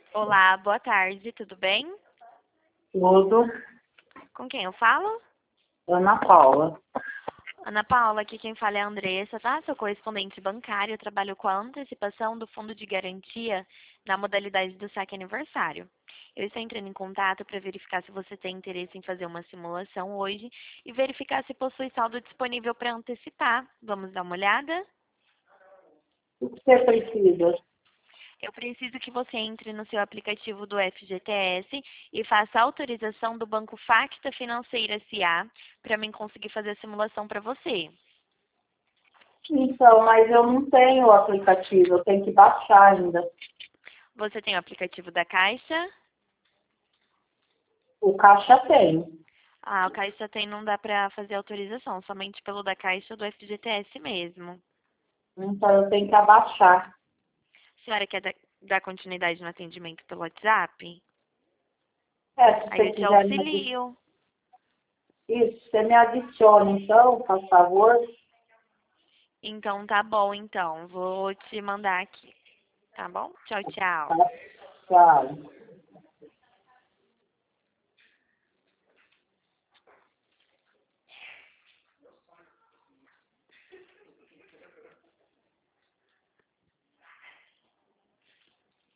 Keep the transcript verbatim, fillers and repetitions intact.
Olá, boa tarde, tudo bem? Tudo. Com quem eu falo? Ana Paula. Ana Paula, aqui quem fala é a Andressa, tá? Sou correspondente bancário, eu trabalho com a antecipação do fundo de garantia na modalidade do saque aniversário. Eu estou entrando em contato para verificar se você tem interesse em fazer uma simulação hoje e verificar se possui saldo disponível para antecipar. Vamos dar uma olhada? O que você precisa? Eu preciso que você entre no seu aplicativo do F G T S e faça a autorização do Banco Facta Financeira S A para mim conseguir fazer a simulação para você. Então, mas eu não tenho o aplicativo, eu tenho que baixar ainda. Você tem o aplicativo da Caixa? O Caixa tem. Ah, o Caixa tem, não dá para fazer autorização, somente pelo da Caixa ou do F G T S mesmo. Então eu tenho que abaixar. A senhora quer dar, dar continuidade no atendimento pelo WhatsApp? É, se Aí você eu te quiser me adi- auxilio. Isso, você me adiciona então, por favor. Então tá bom, então. Vou te mandar aqui. Tá bom? Tchau, tchau. Tá? Tchau.